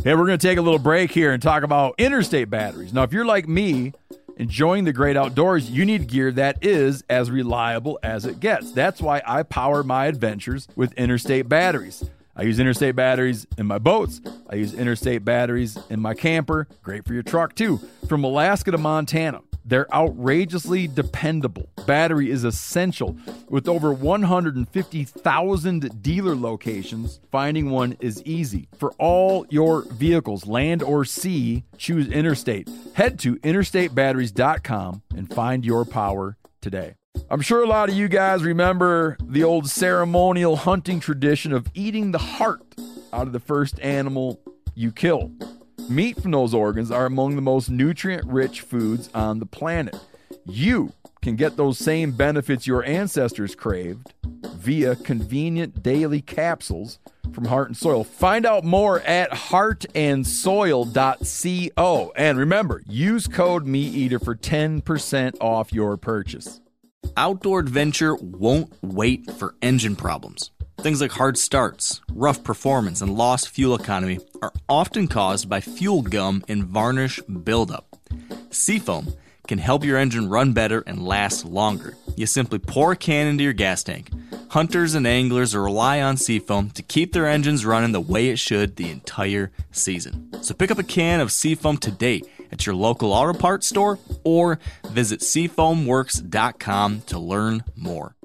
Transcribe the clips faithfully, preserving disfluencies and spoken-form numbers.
Hey, we're going to take a little break here and talk about Interstate batteries. Now, if you're like me, enjoying the great outdoors, you need gear that is as reliable as it gets. That's why I power my adventures with Interstate batteries. I use Interstate batteries in my boats. I use Interstate batteries in my camper. Great for your truck, too. From Alaska to Montana, they're outrageously dependable. Battery is essential. With over one hundred fifty thousand dealer locations, finding one is easy. For all your vehicles, land or sea, choose Interstate. Head to interstate batteries dot com and find your power today. I'm sure a lot of you guys remember the old ceremonial hunting tradition of eating the heart out of the first animal you kill. Meat from those organs are among the most nutrient-rich foods on the planet. You can get those same benefits your ancestors craved via convenient daily capsules from Heart and Soil. Find out more at heart and soil dot co. And remember, use code MeatEater for ten percent off your purchase. Outdoor adventure won't wait for engine problems. Things like hard starts, rough performance, and lost fuel economy are often caused by fuel gum and varnish buildup. Seafoam can help your engine run better and last longer. You simply pour a can into your gas tank. Hunters and anglers rely on Seafoam to keep their engines running the way it should the entire season. So pick up a can of Seafoam today at your local auto parts store or visit seafoam works dot com to learn more.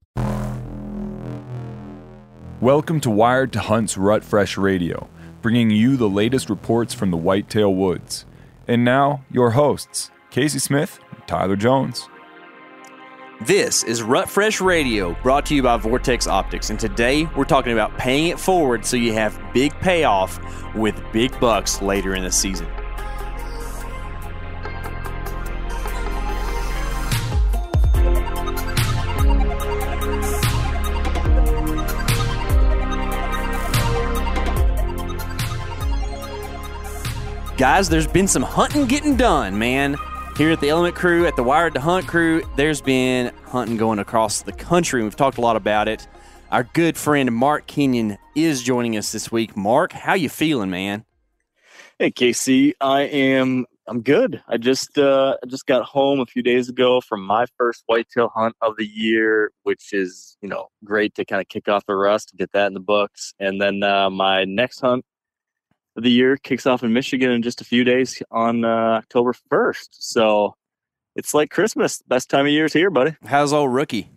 Welcome to Wired to Hunt's Rut Fresh Radio, bringing you the latest reports from the Whitetail Woods. And now, your hosts, Casey Smith and Tyler Jones. This is Rut Fresh Radio, brought to you by Vortex Optics, and today we're talking about paying it forward so you have big payoff with big bucks later in the season. Guys, there's been some hunting getting done, man. Here at the Element Crew, at the Wired to Hunt crew, there's been hunting going across the country, and we've talked a lot about it. Our good friend Mark Kenyon is joining us this week. Mark, how you feeling, man? Hey, Casey, I am. I'm good. I just uh, I just got home a few days ago from my first whitetail hunt of the year, which is you know great to kind of kick off the rust and get that in the books. And then uh, my next hunt of the year kicks off in Michigan in just a few days on uh, October first. So it's like Christmas. Best time of year is here, buddy. How's old Rookie?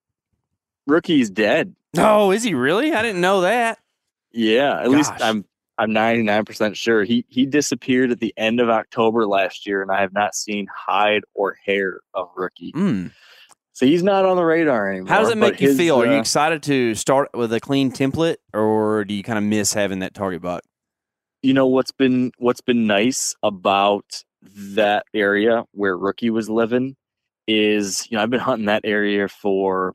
Rookie's dead. Oh, is he really? I didn't know that. Yeah, at Gosh. least I'm I'm ninety-nine percent sure. He he disappeared at the end of October last year, and I have not seen hide or hair of Rookie. Mm. So he's not on the radar anymore. How does it make but you his, feel? Are you uh, excited to start with a clean template, or do you kind of miss having that target buck? You know what's been what's been nice about that area where Rookie was living is, you know, I've been hunting that area for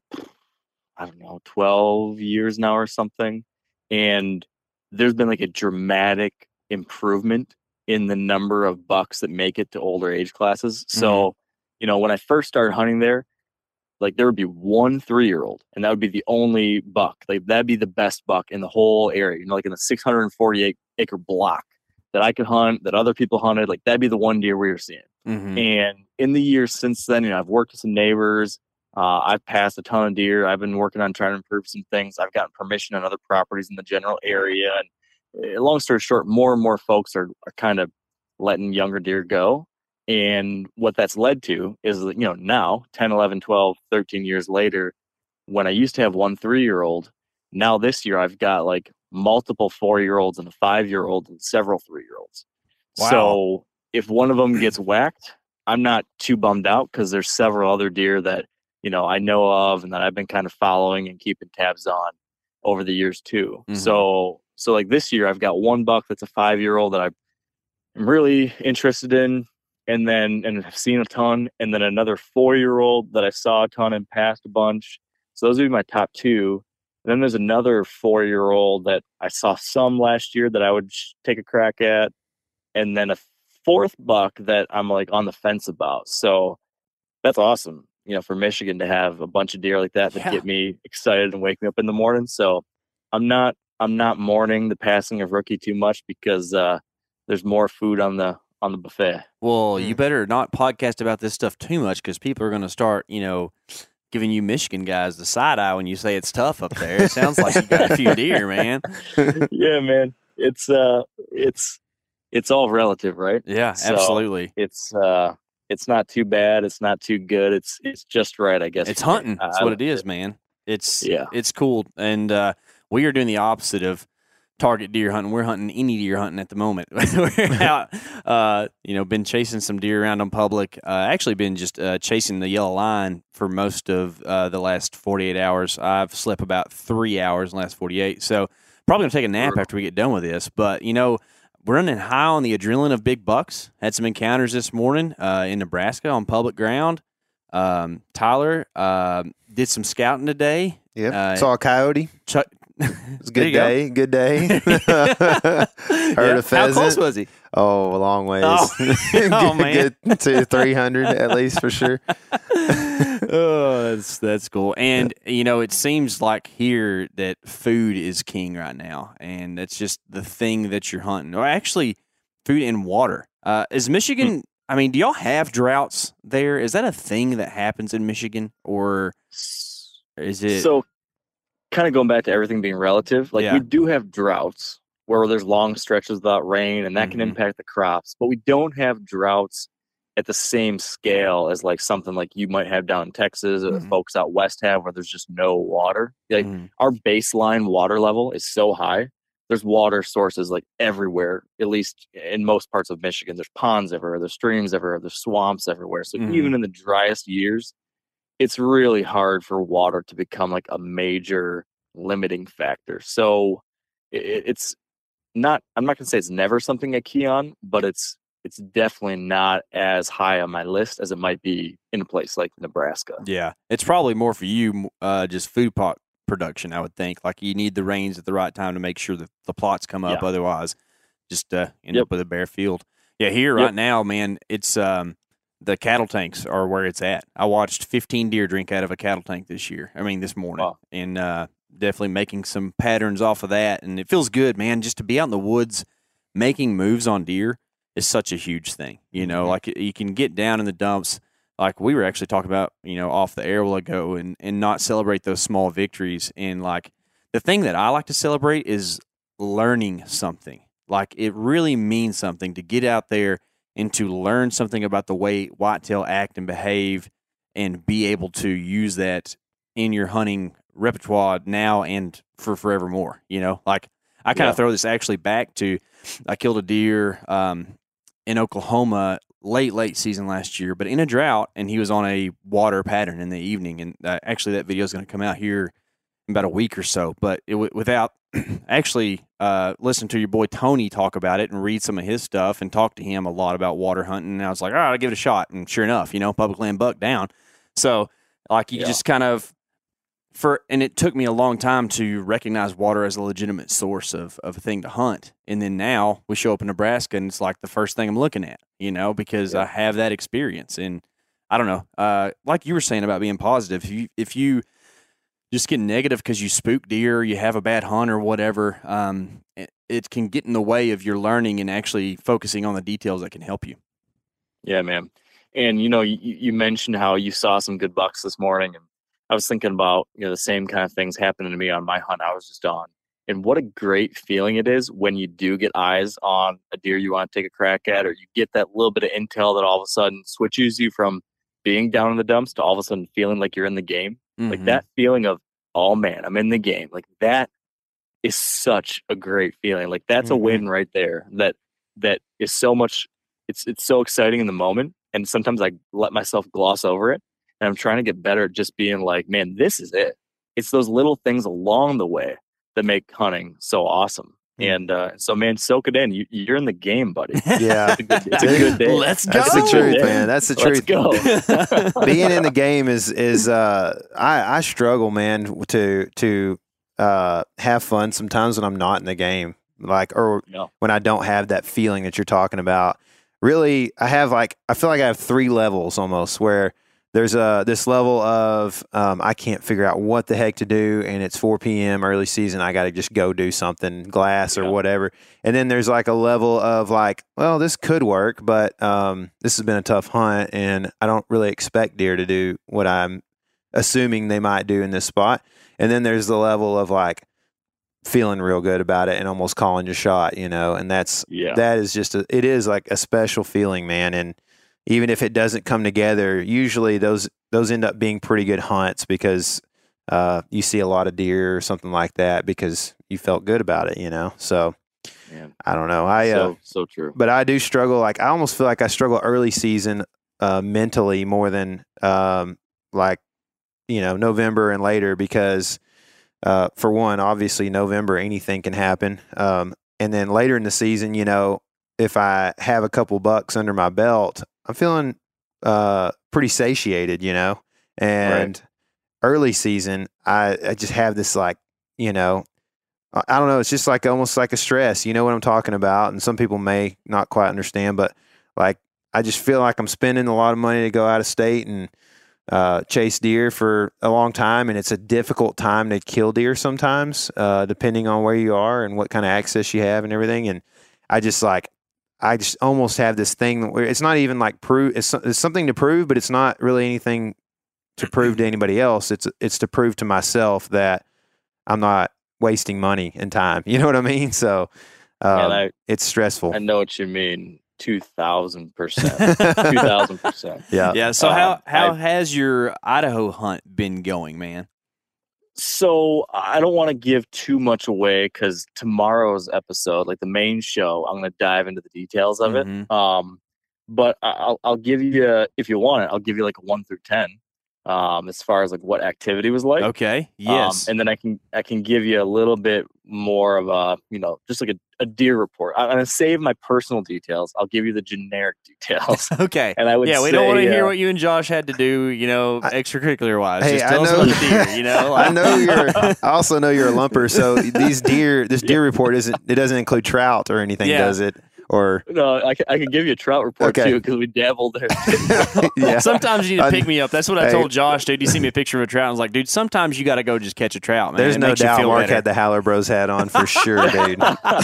I don't know, twelve years now or something, and there's been like a dramatic improvement in the number of bucks that make it to older age classes. Mm-hmm. So, you know, when I first started hunting there, like there would be one three-year-old, and that would be the only buck. Like that'd be the best buck in the whole area. You know, like in the six hundred forty-eight acre block that I could hunt, that other people hunted. Like that'd be the one deer we were seeing. Mm-hmm. And in the years since then, you know, I've worked with some neighbors. Uh, I've passed a ton of deer. I've been working on trying to improve some things. I've gotten permission on other properties in the general area. And uh, long story short, more and more folks are are kind of letting younger deer go. And what that's led to is, you know, now ten, eleven, twelve, thirteen years later, when I used to have one three-year-old, now this year I've got like multiple four-year-olds and a five-year-old and several three-year-olds. Wow. So if one of them gets whacked, I'm not too bummed out because there's several other deer that, you know, I know of and that I've been kind of following and keeping tabs on over the years too. Mm-hmm. So, so like this year I've got one buck that's a five-year-old that I'm really interested in. And then, and I've seen a ton, and then another four-year-old that I saw a ton and passed a bunch. So those would be my top two. And then there's another four-year-old that I saw some last year that I would sh- take a crack at. And then a fourth buck that I'm like on the fence about. So that's awesome, you know, for Michigan to have a bunch of deer like that that Yeah. get me excited and wake me up in the morning. So I'm not, I'm not mourning the passing of Rookie too much because, uh, there's more food on the on the buffet. Well, you better not podcast about this stuff too much because people are going to start, you know, giving you Michigan guys the side eye when you say it's tough up there. It sounds like you got a few deer, man. Yeah, man. It's uh, it's it's all relative, right? Yeah, So, absolutely. It's uh, it's not too bad. It's not too good. It's it's just right, I guess. It's for me. hunting. That's I- what it is, man. It's Yeah. it's cool, and uh, we are doing the opposite of target deer hunting. We're hunting any deer hunting at the moment. We're out, uh, you know, been chasing some deer around on public. Uh, actually, been just uh, chasing the yellow line for most of uh, the last forty-eight hours. I've slept about three hours in the last forty-eight, so probably gonna take a nap after we get done with this. But you know, we're running high on the adrenaline of big bucks. Had some encounters this morning uh, in Nebraska on public ground. Um, Tyler uh, did some scouting today. Yep. Uh, Saw a coyote. Chuck, It was a There good you go. day. Good day. Heard Yeah. a pheasant. How close was he? Oh, a long ways. Oh. good, Oh, man. good to three hundred at least for sure. Oh, that's that's cool. And you know, it seems like here that food is king right now, and that's just the thing that you're hunting. Or actually, food and water. Uh, is Michigan? I mean, do y'all have droughts there? Is that a thing that happens in Michigan, or is it? So, kind of going back to everything being relative, like Yeah. we do have droughts where there's long stretches without rain, and that Mhm. can impact the crops. But we don't have droughts at the same scale as like something like you might have down in Texas or Mhm. folks out west have, where there's just no water. Like Mm, our baseline water level is so high. There's water sources like everywhere, at least in most parts of Michigan. There's ponds everywhere, there's streams everywhere, there's swamps everywhere. So Mhm. even in the driest years, it's really hard for water to become like a major limiting factor. So it, it's not, I'm not going to say it's never something I key on, but it's it's definitely not as high on my list as it might be in a place like Nebraska. yeah, it's probably more for you, uh, just food plot production. I would think like you need the rains at the right time to make sure that the plots come up. Yeah. Otherwise, just uh, end Yep. up with a bare field. Yeah, here Yep. right now, man, it's um, the cattle tanks are where it's at. I watched fifteen deer drink out of a cattle tank this year. I mean, this morning, Wow. and uh, definitely making some patterns off of that. And it feels good, man, just to be out in the woods making moves on deer is such a huge thing. You know, Mhm. like you can get down in the dumps. Like we were actually talking about, you know, off the air a while ago, and, and not celebrate those small victories. And like the thing that I like to celebrate is learning something. Like it really means something to get out there and to learn something about the way whitetail act and behave, and be able to use that in your hunting repertoire now and for forevermore. You know, like I kind of Yeah. throw this actually back to I killed a deer um, in Oklahoma late, late season last year, but in a drought, and he was on a water pattern in the evening. And uh, actually, that video is going to come out here in about a week or so. But it, without actually uh, listen to your boy Tony talk about it and read some of his stuff and talk to him a lot about water hunting. And I was like, all right, I'll give it a shot. And sure enough, you know, public land buck down. So, like, you Yeah. just kind of for, and it took me a long time to recognize water as a legitimate source of, of a thing to hunt. And then now we show up in Nebraska and it's like the first thing I'm looking at, you know, because Yeah. I have that experience. And I don't know, uh, like you were saying about being positive, if you, if you just get negative because you spook deer, you have a bad hunt or whatever, um, it, it can get in the way of your learning and actually focusing on the details that can help you. Yeah, man. And you know, you, you mentioned how you saw some good bucks this morning, and I was thinking about, you know, the same kind of things happening to me on my hunt I was just on. And what a great feeling it is when you do get eyes on a deer you want to take a crack at, or you get that little bit of intel that all of a sudden switches you from being down in the dumps to all of a sudden feeling like you're in the game. Like Mhm. that feeling of, oh man, I'm in the game. Like that is such a great feeling. Like that's Mhm. a win right there. That that is so much. It's it's so exciting in the moment, and sometimes I let myself gloss over it. And I'm trying to get better at just being like, man, this is it. It's those little things along the way that make hunting so awesome. Mm. And uh, so, man, soak it in. You, you're in the game, buddy. Yeah. It's a good, it's a good day. Let's go. That's the truth, Yeah. man. That's the Let's truth. go. Being in the game is is uh I, I struggle, man, to to uh have fun sometimes when I'm not in the game. Like or Yeah. when I don't have that feeling that you're talking about. Really, I have like I feel like I have three levels almost where there's a this level of um, I can't figure out what the heck to do, and it's four p.m. early season. I got to just go do something, glass or Yeah. whatever. And then there's like a level of like, well, this could work, but um, this has been a tough hunt, and I don't really expect deer to do what I'm assuming they might do in this spot. And then there's the level of like feeling real good about it and almost calling your shot, you know. And that's Yeah. that is just a, it is like a special feeling, man. And even if it doesn't come together, usually those those end up being pretty good hunts because uh, you see a lot of deer or something like that because you felt good about it, you know. So Man. I don't know. I so uh, so true. but I do struggle. Like I almost feel like I struggle early season uh, mentally more than um, like you know November and later because uh, for one, obviously November anything can happen, um, and then later in the season, you know, if I have a couple bucks under my belt, I'm feeling uh, pretty satiated, you know. And Right. early season, I, I just have this like, you know, I, I don't know. It's just like almost like a stress. You know what I'm talking about? And some people may not quite understand, but like I just feel like I'm spending a lot of money to go out of state and uh, chase deer for a long time, and it's a difficult time to kill deer sometimes, uh, depending on where you are and what kind of access you have and everything. And I just like. I just almost have this thing where it's not even like prove it's, it's something to prove, but it's not really anything to prove to anybody else. It's it's to prove to myself that I'm not wasting money and time. You know what I mean? So um, And I, it's stressful. I know what you mean. Two thousand percent. Two thousand percent. Yeah. Yeah. So Um, how how I- has your Idaho hunt been going, man? So I don't want to give too much away because tomorrow's episode, like the main show, I'm going to dive into the details of Mhm. it. Um, but I- I'll I'll give you, a, if you want it, I'll give you like a one through ten, um, as far as like what activity was like. Okay. Um, Yes. and then I can I can give you a little bit more of a, you know, just like a, a deer report. I'm gonna save my personal details. I'll give you the generic details. okay. And I would Yeah, we say, don't want to hear uh, what you and Josh had to do, you know, I- extracurricular wise. Hey, Just I tell us know- about the deer, you know. I know you're. I also know you're a lumper. So these deer, this deer report isn't. It doesn't include trout or anything, Yeah. does it? Or no, I can, I can give you a trout report Okay. too because we dabbled there. yeah. Sometimes you need to I- pick me up. That's what I Hey. told Josh, dude. You see me a picture of a trout. I was like, dude, sometimes you got to go just catch a trout, man. There's It no makes you doubt feel Mark better. had the Howler Bros hat on for sure, dude.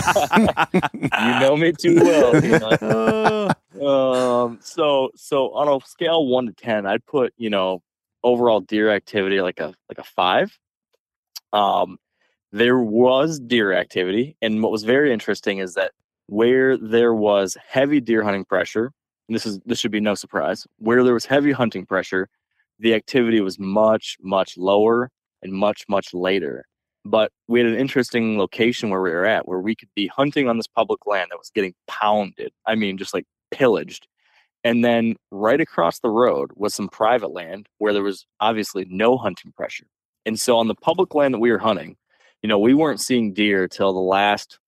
You know me too well. You know? Uh, Um, so so on a scale of one to ten, I'd put, you know, overall deer activity like a like a five. Um, there was deer activity, and what was very interesting is that where there was heavy deer hunting pressure, and this is this should be no surprise, where there was heavy hunting pressure, the activity was much much lower and much much later. But we had an interesting location where we were at, where we could be hunting on this public land that was getting pounded. I mean, just like pillaged. And then right across the road was some private land where there was obviously no hunting pressure. And so on the public land that we were hunting, you know, we weren't seeing deer till the last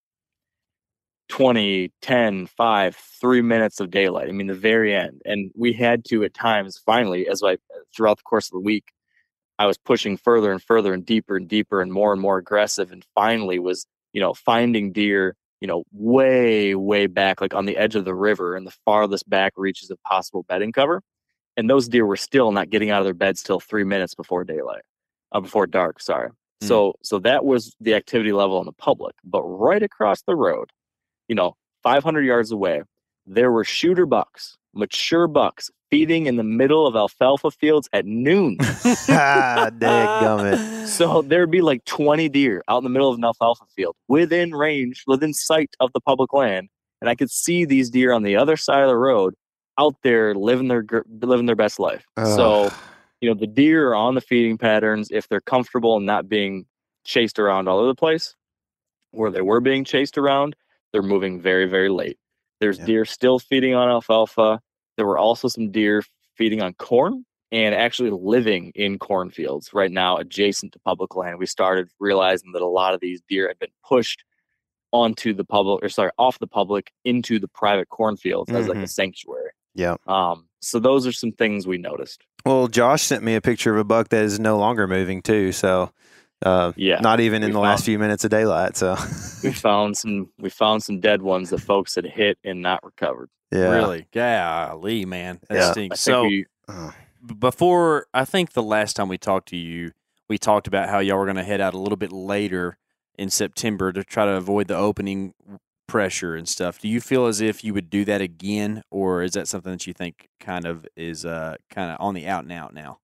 twenty, ten, five, three minutes of daylight. I mean, the very end. And we had to at times, finally, as I, throughout the course of the week, I was pushing further and further and deeper and deeper and more and more aggressive. And finally was, you know, finding deer, you know, way, way back, like on the edge of the river and the farthest back reaches of possible bedding cover. And those deer were still not getting out of their beds till three minutes before daylight, uh, before dark. Sorry. Hmm. So, so that was the activity level on the public. But right across the road, you know, five hundred yards away, there were shooter bucks, mature bucks, feeding in the middle of alfalfa fields at noon. ah, dadgummit. So there'd be like twenty deer out in the middle of an alfalfa field within range, within sight of the public land. And I could see these deer on the other side of the road out there living their gr- living their best life. So, Ugh. you know, the deer are on the feeding patterns. If they're comfortable and not being chased around all over the place, where they were being chased around, they're moving very, very late. There's Yeah. deer still feeding on alfalfa. There were also some deer feeding on corn and actually living in cornfields right now adjacent to public land. We started realizing that a lot of these deer had been pushed onto the public, or sorry, off the public into the private cornfields as like a Mhm. sanctuary. Yeah. Um, so those are some things we noticed. Well, Josh sent me a picture of a buck that is no longer moving too. So, uh, Yeah, not even in we the last found- few minutes of daylight. So, We found some we found some dead ones that folks had hit and not recovered. yeah. Really? Golly, man. That Yeah. I stinks. think So, we Oh. before, I think the last time we talked to you, we talked about how y'all were going to head out a little bit later in September to try to avoid the opening pressure and stuff. Do you feel as if you would do that again, or is that something that you think kind of is uh, kind of on the out and out now?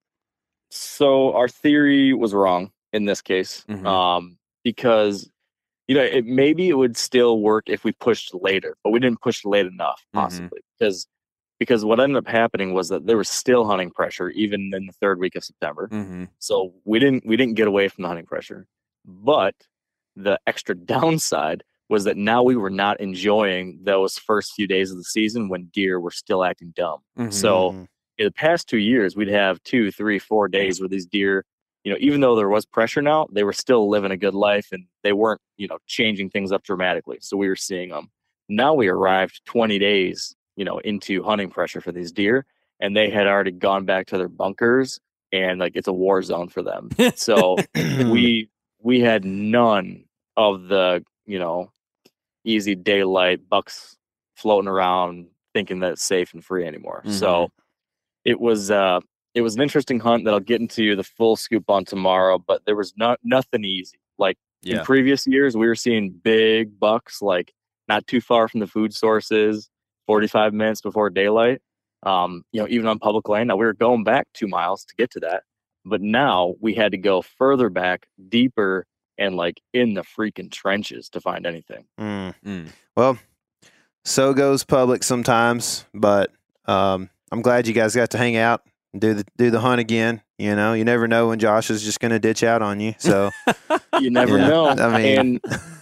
So our theory was wrong in this case, Mhm. um, because you know it maybe it would still work if we pushed later, but we didn't push late enough, Mhm. possibly because because what ended up happening was that there was still hunting pressure even in the third week of September. Mm-hmm. So we didn't we didn't get away from the hunting pressure, but the extra downside was that now we were not enjoying those first few days of the season when deer were still acting dumb. Mhm. So Mhm. in the past two years, we'd have two, three, four days where these deer, you know, even though there was pressure now, they were still living a good life and they weren't, you know, changing things up dramatically. So we were seeing them. Now we arrived twenty days, you know, into hunting pressure for these deer, and they had already gone back to their bunkers, and like it's a war zone for them. So we we had none of the, you know, easy daylight bucks floating around thinking that it's safe and free anymore. Mhm. So it was uh it was an interesting hunt that I'll get into the full scoop on tomorrow, but there was not nothing easy. Like Yeah. in previous years, we were seeing big bucks like not too far from the food sources, forty-five minutes before daylight. Um, you know, even on public land. Now we were going back two miles to get to that, but now we had to go further back, deeper, and like in the freaking trenches to find anything. Mm. Mm. Well, so goes public sometimes, but um, I'm glad you guys got to hang out and do the do the hunt again. You know, you never know when Josh is just going to ditch out on you. So You never Yeah, know. I mean- and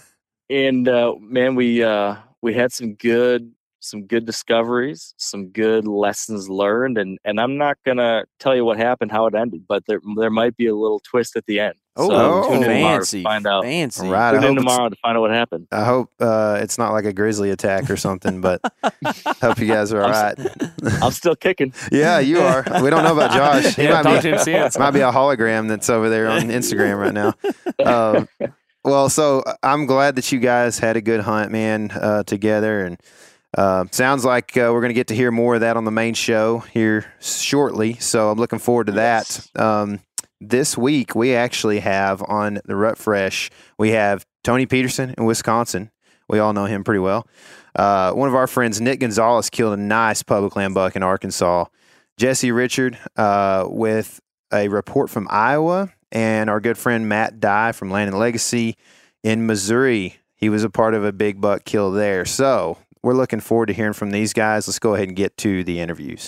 and uh, man, we uh, we had some good some good discoveries, some good lessons learned, and and I'm not gonna tell you what happened, how it ended, but there there might be a little twist at the end. Oh, so oh, tune in tomorrow to fancy, find out. fancy. All right, I Tune in hope, it's, tomorrow to find out what happened. I hope uh, it's not like a grizzly attack or something, but hope you guys are all I'm right. I'm still kicking. Yeah, you are. We don't know about Josh. He Yeah, might talk be, to him since. might be a hologram that's over there on Instagram right now. Um, well, so I'm glad that you guys had a good hunt, man, uh, together. And uh, sounds like uh, we're going to get to hear more of that on the main show here shortly. So I'm looking forward to that. Um, this week, we actually have on the Rut Fresh, we have Tony Peterson in Wisconsin. We all know him pretty well. Uh, one of our friends, Nick Gonzalez, killed a nice public land buck in Arkansas. Jesse Richard uh, with a report from Iowa, and our good friend Matt Dye from Land and Legacy in Missouri. He was a part of a big buck kill there. So we're looking forward to hearing from these guys. Let's go ahead and get to the interviews.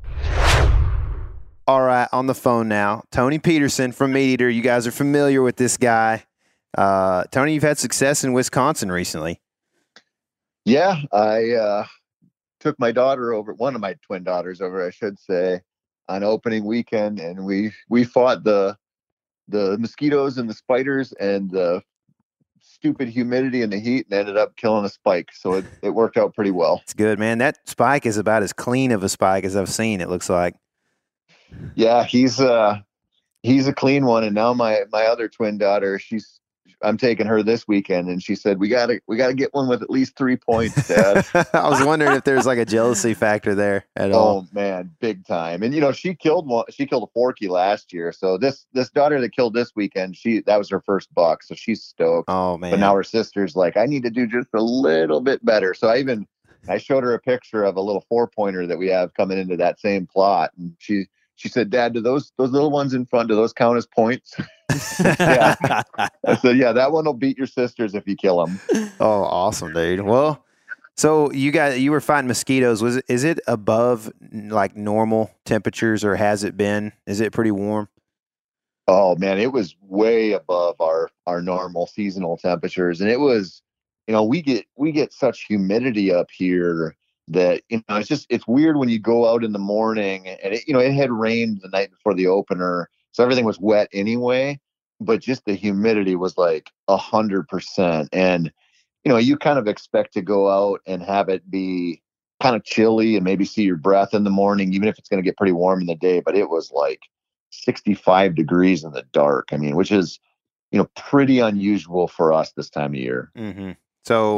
All right, on the phone now, Tony Peterson from Meat Eater. You guys are familiar with this guy. Uh, Tony, you've had success in Wisconsin recently. Yeah, I uh, took my daughter over, one of my twin daughters over, I should say, on opening weekend, and we we fought the the mosquitoes and the spiders and the stupid humidity and the heat, and ended up killing a spike. So it, it worked out pretty well. It's good, man. That spike is about as clean of a spike as I've seen, it looks like. Yeah, he's uh he's a clean one, and now my my other twin daughter, she's I'm taking her this weekend, and she said we gotta we gotta get one with at least three points, Dad. I was wondering if there's like a jealousy factor there at all. Oh man, big time. And you know, she killed one. She killed a forky last year. So this this daughter that killed this weekend, she that was her first buck. So she's stoked. Oh man! But now her sister's like, I need to do just a little bit better. So I even I showed her a picture of a little four pointer that we have coming into that same plot, and she she said, Dad, do those those little ones in front, do those count as points? Yeah. I said, yeah, that one will beat your sisters if you kill them. Oh, awesome, dude. Well, so you got you were fighting mosquitoes. Was it is it above like normal temperatures, or has it been? Is it pretty warm? Oh man, it was way above our our normal seasonal temperatures, and it was, you know, we get we get such humidity up here that, you know, it's just it's weird when you go out in the morning and it, you know, it had rained the night before the opener, so everything was wet anyway, but just the humidity was like a hundred percent, and you know, you kind of expect to go out and have it be kind of chilly and maybe see your breath in the morning, even if it's going to get pretty warm in the day. But it was like sixty-five degrees in the dark. I mean, which is, you know, pretty unusual for us this time of year. Mm-hmm. So,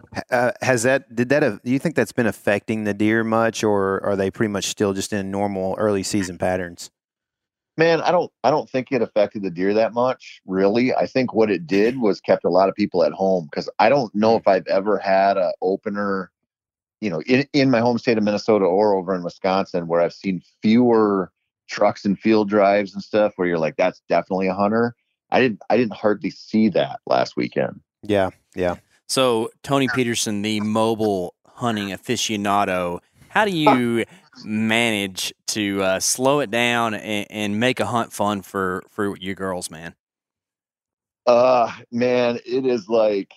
Uh, has that did that? Uh, do you think that's been affecting the deer much, or are they pretty much still just in normal early season patterns? Man, I don't I don't think it affected the deer that much, really. I think what it did was kept a lot of people at home, because I don't know if I've ever had a opener, you know, in, in my home state of Minnesota or over in Wisconsin, where I've seen fewer trucks and field drives and stuff where you're like, that's definitely a hunter. I didn't I didn't hardly see that last weekend. Yeah, yeah. So, Tony Peterson, the mobile hunting aficionado, how do you manage to uh, slow it down and, and make a hunt fun for, for you girls, man? Uh, man, it is like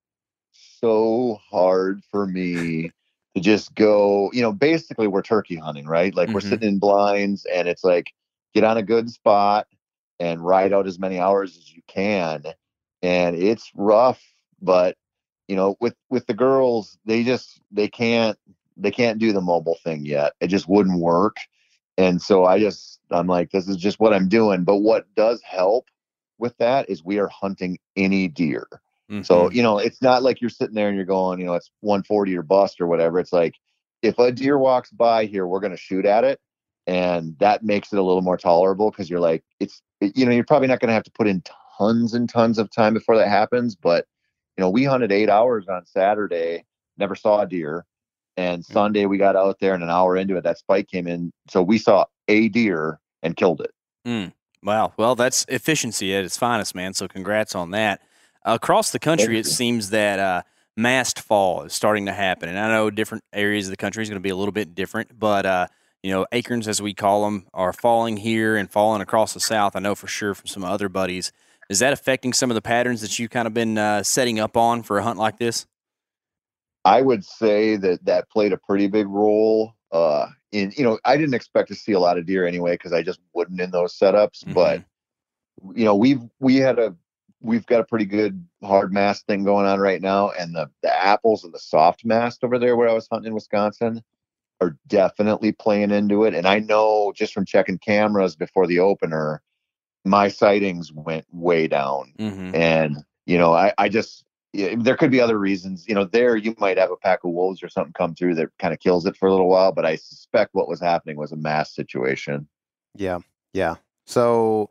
so hard for me to just go, you know, basically we're turkey hunting, right? Like, mm-hmm. we're sitting in blinds, and it's like, get on a good spot and ride out as many hours as you can. And it's rough, but you know, with, with the girls, they just, they can't, they can't do the mobile thing yet. It just wouldn't work. And so I just, I'm like, this is just what I'm doing. But what does help with that is we are hunting any deer. Mm-hmm. So, you know, it's not like you're sitting there and you're going, you know, it's one forty or bust or whatever. It's like, if a deer walks by here, we're going to shoot at it. And that makes it a little more tolerable, because you're like, it's, it, you know, you're probably not going to have to put in tons and tons of time before that happens. But you know, we hunted eight hours on Saturday, never saw a deer. And Sunday we got out there, and an hour into it, that spike came in. So we saw a deer and killed it. Mm, wow. Well, that's efficiency at its finest, man. So congrats on that. Uh, across the country, it seems that uh, massed fall is starting to happen. And I know different areas of the country is going to be a little bit different, but, uh, you know, acorns, as we call them, are falling here and falling across the South. I know for sure from some other buddies. Is that affecting some of the patterns that you've kind of been uh, setting up on for a hunt like this? I would say that that played a pretty big role uh, in, you know, I didn't expect to see a lot of deer anyway, because I just wouldn't in those setups. Mm-hmm. But, you know, we've, we had a, we've got a pretty good hard mast thing going on right now. And the, the apples and the soft mast over there where I was hunting in Wisconsin are definitely playing into it. And I know just from checking cameras before the opener, my sightings went way down. Mm-hmm. And, you know, I, I just, yeah, there could be other reasons, you know, there you might have a pack of wolves or something come through that kind of kills it for a little while, but I suspect what was happening was a mass situation. Yeah. Yeah. So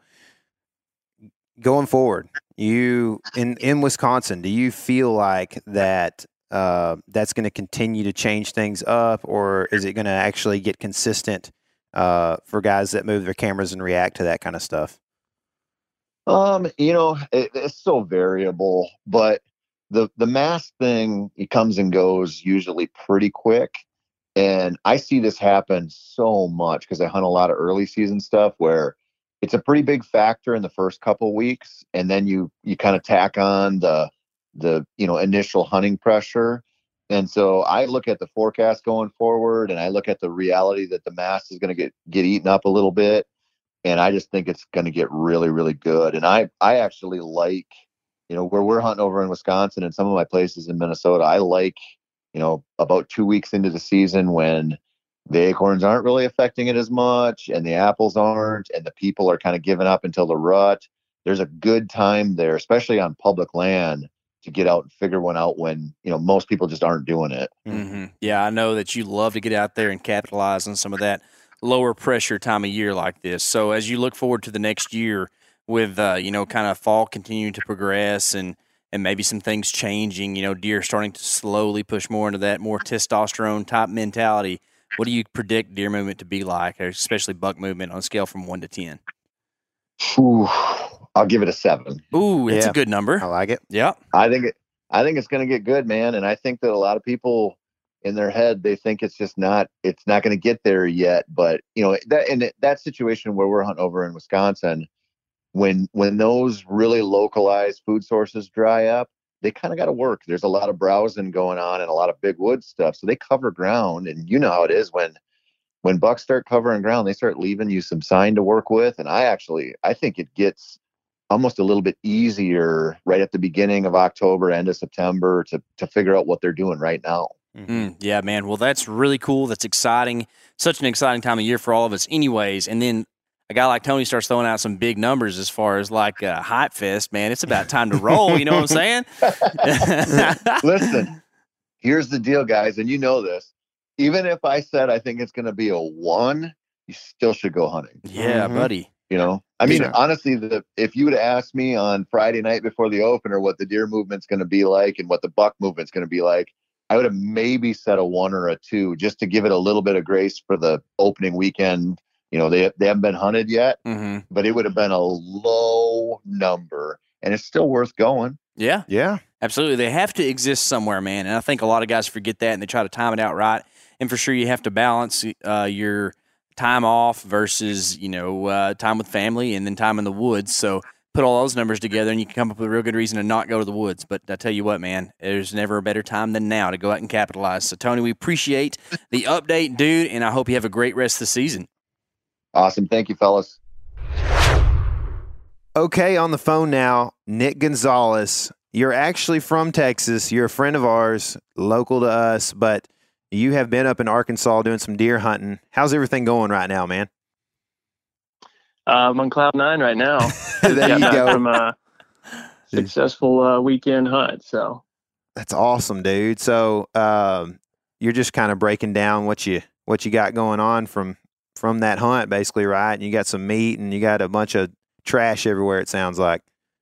going forward, you in, in Wisconsin, do you feel like that, uh, that's going to continue to change things up, or is it going to actually get consistent, uh, for guys that move their cameras and react to that kind of stuff? Um, you know, it, it's so variable, but the, the mass thing, it comes and goes usually pretty quick. And I see this happen so much because I hunt a lot of early season stuff where it's a pretty big factor in the first couple of weeks. And then you, you kind of tack on the, the, you know, initial hunting pressure. And so I look at the forecast going forward, and I look at the reality that the mass is going to get, get eaten up a little bit. And I just think it's going to get really, really good. And I, I actually like, you know, where we're hunting over in Wisconsin and some of my places in Minnesota, I like, you know, about two weeks into the season when the acorns aren't really affecting it as much and the apples aren't, and the people are kind of giving up until the rut. There's a good time there, especially on public land, to get out and figure one out when, you know, most people just aren't doing it. Mm-hmm. Yeah, I know that you love to get out there and capitalize on some of that lower pressure time of year like this. So as you look forward to the next year with, uh, you know, kind of fall continuing to progress and, and maybe some things changing, you know, deer starting to slowly push more into that more testosterone type mentality, what do you predict deer movement to be like, especially buck movement on a scale from one to ten? Ooh, I'll give it a seven. Ooh, it's Yeah. a good number. I like it. Yeah. I think it, I think it's going to get good, man. And I think that a lot of people in their head, they think it's just not, it's not going to get there yet. But, you know, that in that situation where we're hunting over in Wisconsin, when, when those really localized food sources dry up, they kind of got to work. There's a lot of browsing going on and a lot of big wood stuff. So they cover ground, and you know how it is when, when bucks start covering ground, they start leaving you some sign to work with. And I actually, I think it gets almost a little bit easier right at the beginning of October, end of September to, to figure out what they're doing right now. Mm, yeah, man. Well, that's really cool. That's exciting. Such an exciting time of year for all of us anyways. And then a guy like Tony starts throwing out some big numbers as far as like uh, Hype Fest, man. It's about time to roll. You know what I'm saying? Listen, here's the deal, guys, and you know this. Even if I said I think it's going to be a one, you still should go hunting. Yeah, Mhm. buddy. You know, I mean, Yeah. honestly, the, if you would have asked me on Friday night before the opener what the deer movement's going to be like and what the buck movement's going to be like, I would have maybe said a one or a two just to give it a little bit of grace for the opening weekend. You know, they they haven't been hunted yet, Mm-hmm. but it would have been a low number, and it's still worth going. Yeah, Yeah. absolutely. They have to exist somewhere, man. And I think a lot of guys forget that and they try to time it out right. And for sure, you have to balance uh, your time off versus, you know, uh, time with family and then time in the woods. So put all those numbers together and you can come up with a real good reason to not go to the woods. But I tell you what, man, there's never a better time than now to go out and capitalize. So, Tony, we appreciate the update, dude, and I hope you have a great rest of the season. Awesome. Thank you, fellas. Okay, on the phone now, Nick Gonzalez. You're actually from Texas. You're a friend of ours, local to us, but you have been up in Arkansas doing some deer hunting. How's everything going right now, man? Uh, I'm on cloud nine right now. There Got you back go. From a successful uh, weekend hunt. So That's awesome, dude. So um, you're just kind of breaking down what you what you got going on from from that hunt, basically, right? And you got some meat and you got a bunch of trash everywhere, it sounds like.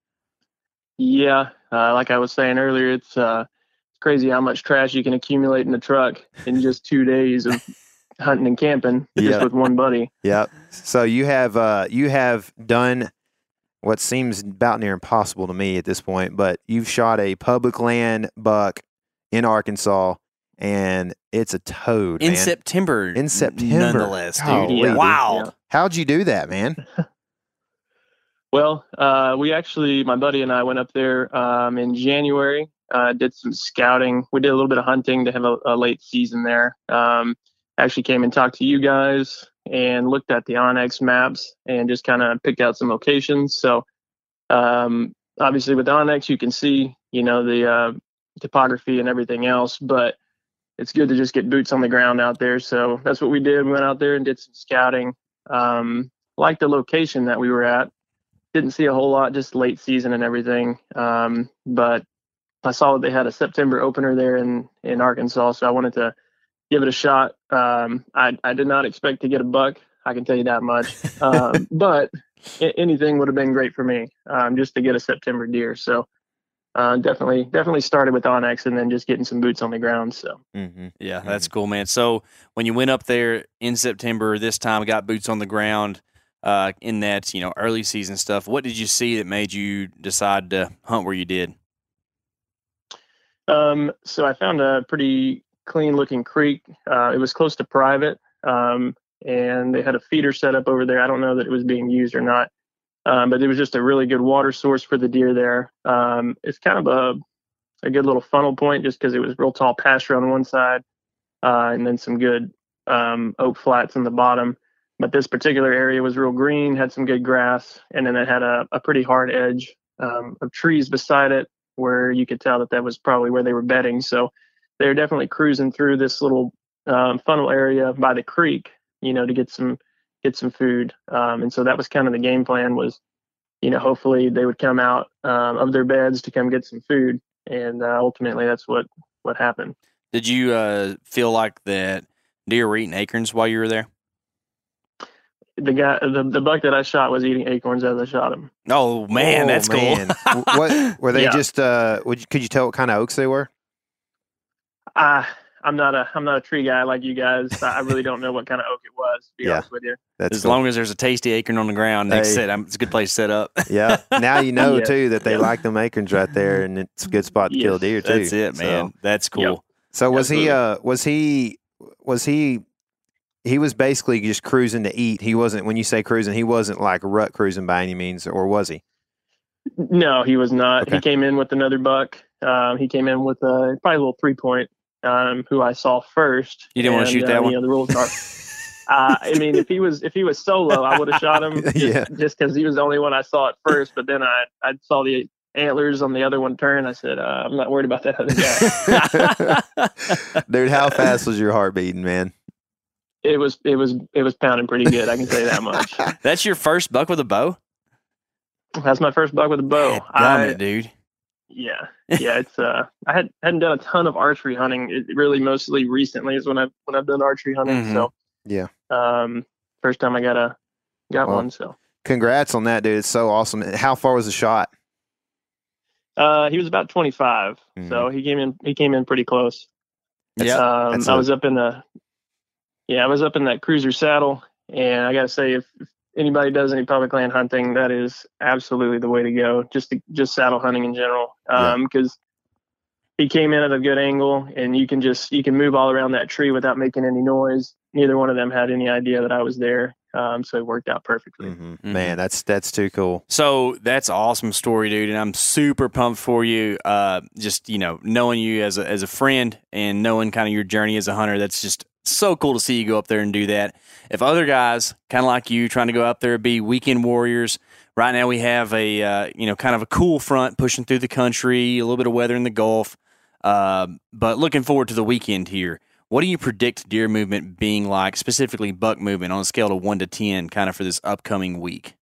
yeah, uh, like I was saying earlier, it's uh, it's crazy how much trash you can accumulate in the truck in just two days of hunting and camping Yeah. just with one buddy. Yep. So you have uh, you have done what seems about near impossible to me at this point, but you've shot a public land buck in Arkansas, and it's a toad, In man. September. In September. Nonetheless, dude. Golly, Yeah. Wow. Yeah. How'd you do that, man? Well, uh, we actually, my buddy and I went up there um, in January, uh, did some scouting. We did a little bit of hunting to have a, a late season there. Um, actually came and talked to you guys and looked at the Onyx maps and just kind of picked out some locations. So um, obviously with Onyx, you can see, you know, the uh, topography and everything else, but it's good to just get boots on the ground out there. So that's what we did. We went out there and did some scouting. Um, liked the location that we were at. Didn't see a whole lot, just late season and everything. Um, but I saw that they had a September opener there in, in Arkansas, so I wanted to give it a shot. Um, I, I did not expect to get a buck, I can tell you that much. Um, but a- anything would have been great for me, um, just to get a September deer. So uh, definitely, definitely started with Onyx and then just getting some boots on the ground. So Mm-hmm. Yeah, that's cool, man. So when you went up there in September, this time got boots on the ground uh, in that, you know, early season stuff, what did you see that made you decide to hunt where you did? Um, so I found a pretty clean looking creek. Uh, it was close to private, um, and they had a feeder set up over there. I don't know that it was being used or not, um, but it was just a really good water source for the deer there. Um, it's kind of a, a good little funnel point just because it was real tall pasture on one side, uh, and then some good um, oak flats in the bottom. But this particular area was real green, had some good grass, and then it had a, a pretty hard edge um, of trees beside it, where you could tell that that was probably where they were bedding. So they were definitely cruising through this little um, funnel area by the creek, you know, to get some get some food. Um, and so that was kind of the game plan was, you know, hopefully they would come out um, of their beds to come get some food. And uh, ultimately that's what, what happened. Did you uh, feel like that deer were eating acorns while you were there? The guy, the, the buck that I shot was eating acorns as I shot him. Oh, man, Oh, that's man. cool. What were they Yeah. just? Uh, would you, could you tell what kind of oaks they were? Uh, I'm not a I'm not a tree guy like you guys. I really don't know what kind of oak it was, to be Yeah. honest with you. That's As cool. long as there's a tasty acorn on the ground, Nick Hey. said um, it's a good place to set up. Yeah. Now you know Yeah. too that they Yeah. like them acorns right there, and it's a good spot to kill Yes. deer too. That's it, man. So, That's cool. Yep. so was he? Absolutely. Uh, was he? Was he? He was basically just cruising to eat. He wasn't. When you say cruising, he wasn't like rut cruising by any means, or was he? No, he was not. Okay. He came in with another buck. Um, he came in with a probably a little three point, um, who I saw first. You didn't wanna And, shoot that uh, one? You know, the rules are. uh, I mean, if he was if he was solo, I would have shot him. Just, Yeah. just because he was the only one I saw at first. But then I I saw the antlers on the other one turn. I said, uh, I'm not worried about that other guy. Dude, how fast was your heart beating, man? it was it was it was pounding pretty good. I can say that much. That's your first buck with a bow? That's my first buck with a bow. Damn I, it, dude. Yeah, yeah. It's uh, I had hadn't done a ton of archery hunting. It really mostly recently is when I've when I've done archery hunting. Mhm. So Yeah. um, first time I got a got Well, one. So Congrats on that, dude. It's so awesome. How far was the shot? uh, he was about twenty-five. Mhm. So he came in he came in pretty close. Yeah. Um, that's I a- was up in the yeah I was up in that cruiser saddle, and I gotta say if, if anybody does any public land hunting, that is absolutely the way to go. Just to, just saddle hunting in general, Yeah. um, because he came in at a good angle, and you can just you can move all around that tree without making any noise. Neither one of them had any idea that I was there, um, so it worked out perfectly. Mhm. Mhm. Man, that's that's too cool. So that's an awesome story, dude, and I'm super pumped for you. Uh, just you know, knowing you as a as a friend and knowing kind of your journey as a hunter, that's just so cool to see you go up there and do that. If other guys, kind of like you, trying to go out there and be weekend warriors, right now we have a uh, you know kind of a cool front pushing through the country, a little bit of weather in the Gulf, uh, but looking forward to the weekend here. What do you predict deer movement being like, specifically buck movement, on a scale of one to ten, kind of for this upcoming week?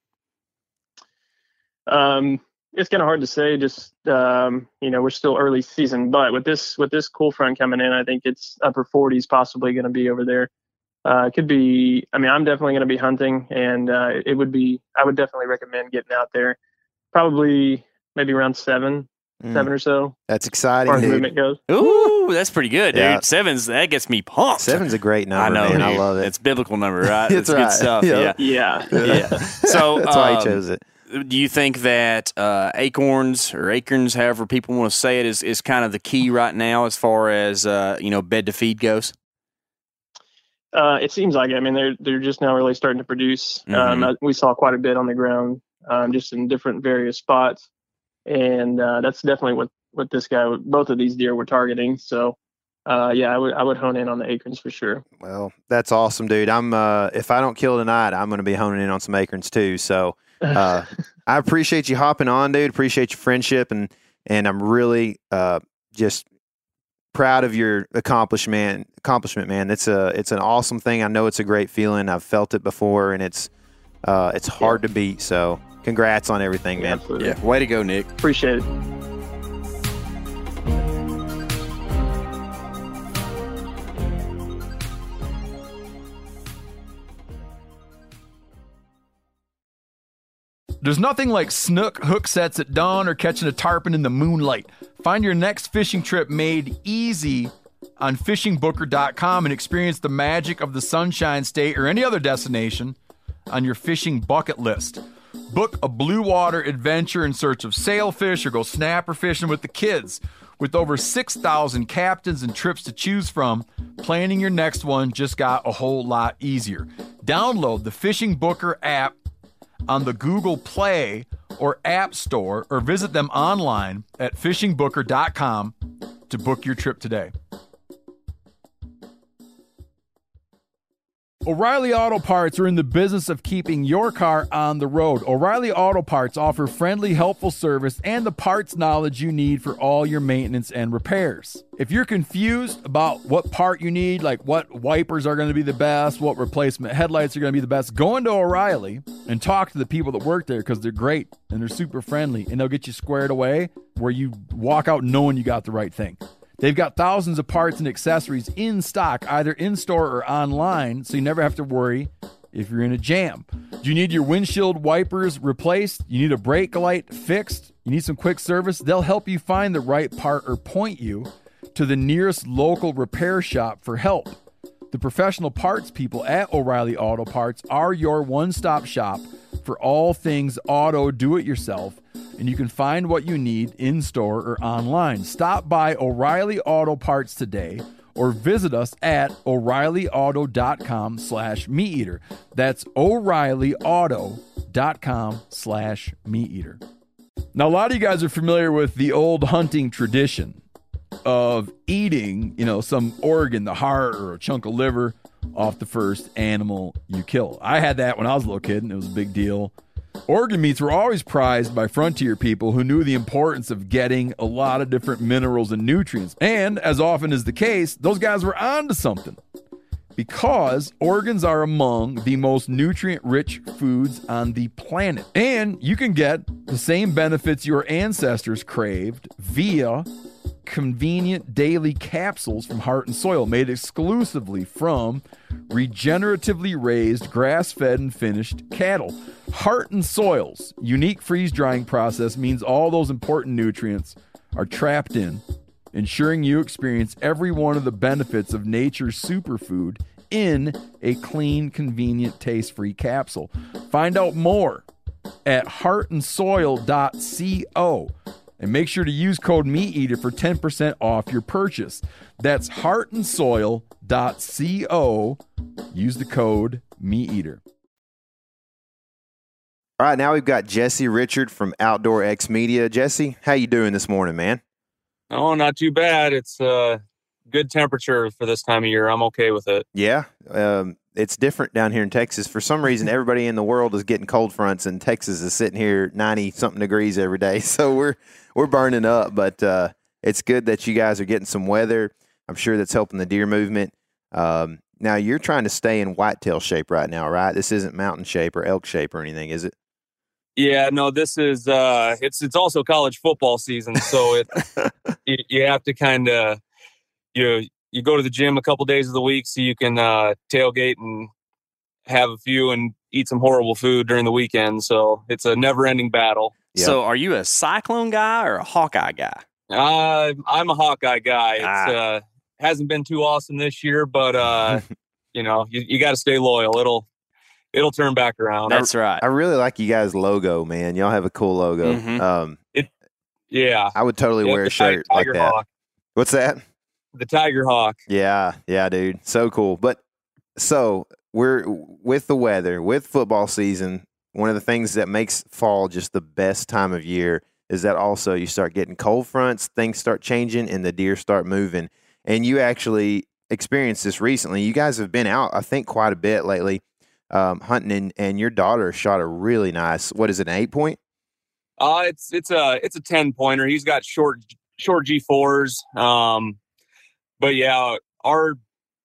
Um, it's kind of hard to say. Just um, you know, we're still early season, but with this with this cool front coming in, I think it's upper forties possibly going to be over there. Uh, it could be. I mean, I'm definitely going to be hunting, and uh, it would be. I would definitely recommend getting out there. Probably maybe around seven, Mm. seven or so, That's as exciting, far as dude. movement goes. Ooh, that's pretty good, dude. Yeah. Seven's that gets me pumped. Seven's a great I number, know, man. I dude. love it. It's biblical number, right? That's it's good right. stuff. Yeah. Yeah, Yeah, yeah. So that's why um, he chose it. do you think that uh, acorns or acorns, however people want to say it, is, is kind of the key right now as far as uh, you know bed to feed goes? Uh, it seems like it. I mean, they're they're just now really starting to produce. Um, Mhm. uh, we saw quite a bit on the ground, um, just in different various spots, and uh, that's definitely what what this guy, both of these deer, were targeting. So, uh, yeah, I would I would hone in on the acorns for sure. Well, that's awesome, dude. I'm uh, if I don't kill tonight, I'm going to be honing in on some acorns too. So uh, I appreciate you hopping on, dude. Appreciate your friendship, and and I'm really uh, just proud of your accomplishment. Accomplishment, man. It's a it's an awesome thing. I know it's a great feeling. I've felt it before, and it's uh, it's hard to beat. So congrats on everything, man. Absolutely. Yeah, way to go, Nick. Appreciate it. There's nothing like snook hook sets at dawn or catching a tarpon in the moonlight. Find your next fishing trip made easy on fishing booker dot com and experience the magic of the Sunshine State or any other destination on your fishing bucket list. Book a blue water adventure in search of sailfish or go snapper fishing with the kids. With over six thousand captains and trips to choose from, planning your next one just got a whole lot easier. Download the Fishing Booker app on the Google Play or App Store, or visit them online at fishing booker dot com to book your trip today. O'Reilly Auto Parts are in the business of keeping your car on the road. O'Reilly Auto Parts offer friendly, helpful service and the parts knowledge you need for all your maintenance and repairs. If you're confused about what part you need, like what wipers are going to be the best, what replacement headlights are going to be the best, go into O'Reilly and talk to the people that work there, because they're great and they're super friendly, and they'll get you squared away where you walk out knowing you got the right thing. They've got thousands of parts and accessories in stock, either in-store or online, so you never have to worry if you're in a jam. Do you need your windshield wipers replaced? You need a brake light fixed? You need some quick service? They'll help you find the right part or point you to the nearest local repair shop for help. The professional parts people at O'Reilly Auto Parts are your one-stop shop for all things auto do-it-yourself, and you can find what you need in-store or online. Stop by O'Reilly Auto Parts today or visit us at o'reillyauto.com slash meat eater. That's o'reillyauto.com slash meat eater. Now, a lot of you guys are familiar with the old hunting tradition of eating, you know, some organ, the heart or a chunk of liver off the first animal you kill. I had that when I was a little kid, and it was a big deal. Organ meats were always prized by frontier people who knew the importance of getting a lot of different minerals and nutrients. And as often is the case, those guys were onto something. because organs are among the most nutrient-rich foods on the planet. And you can get the same benefits your ancestors craved via convenient daily capsules from Heart and Soil, made exclusively from regeneratively raised, grass-fed, and finished cattle. Heart and Soil's unique freeze-drying process means all those important nutrients are trapped in, ensuring you experience every one of the benefits of nature's superfood in a clean, convenient, taste-free capsule. Find out more at heart and soil dot co and make sure to use code MeatEater for ten percent off your purchase. That's heart and soil dot co. Use the code MeatEater. All right, now we've got Jesse Richard from Outdoor X Media. Jesse, how you doing this morning, man? Oh, not too bad. It's uh, good temperature for this time of year. I'm okay with it. Yeah, um, it's different down here in Texas. For some reason, everybody in the world is getting cold fronts, and Texas is sitting here ninety-something degrees every day. So we're we're burning up, but uh, it's good that you guys are getting some weather. I'm sure that's helping the deer movement. Um, now, you're trying to stay in whitetail shape right now, right? This isn't mountain shape or elk shape or anything, is it? Yeah, no, this is uh, it's it's also college football season, so it you, you have to kind of you you go to the gym a couple days of the week so you can uh, tailgate and have a few and eat some horrible food during the weekend. So it's a never-ending battle. Yep. So are you a Cyclone guy or a Hawkeye guy? Uh, I'm a Hawkeye guy. It's Ah. uh, hasn't been too awesome this year, but uh, you know you, you got to stay loyal. It'll it'll turn back around. That's right. I really like you guys' logo, man. Y'all have a cool logo. Mhm. Um, Yeah, I would totally Yep, wear a the shirt Tiger like that. Hawk. What's that? The Tiger Hawk. Yeah, yeah, dude. So cool. But so we're with the weather, with football season, one of the things that makes fall just the best time of year is that also you start getting cold fronts, things start changing, and the deer start moving. And you actually experienced this recently. You guys have been out, I think, quite a bit lately, um, hunting, and, and your daughter shot a really nice, what is it, an eight point? Uh, it's it's a it's a ten pointer. He's got short short G fours. Um, but yeah, our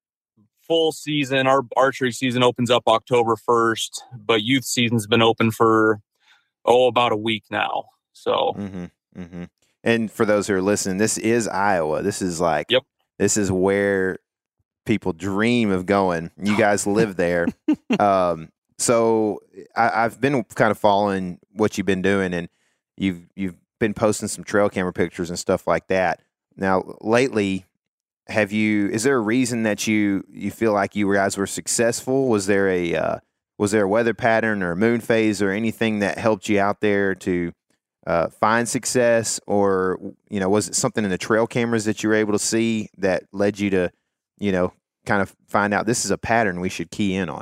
full season, our archery season opens up October first, but youth season's been open for oh about a week now. So Mm-hmm, mm-hmm. And for those who are listening, this is Iowa. This is like, Yep. This is where people dream of going. You guys live there. um, so I, I've been kind of following what you've been doing, and you've you've been posting some trail camera pictures and stuff like that. Now, lately, have you? Is there a reason that you you feel like you guys were successful? Was there a uh, was there a weather pattern or a moon phase or anything that helped you out there to uh, find success, or you know, was it something in the trail cameras that you were able to see that led you to, you know, kind of find out this is a pattern we should key in on?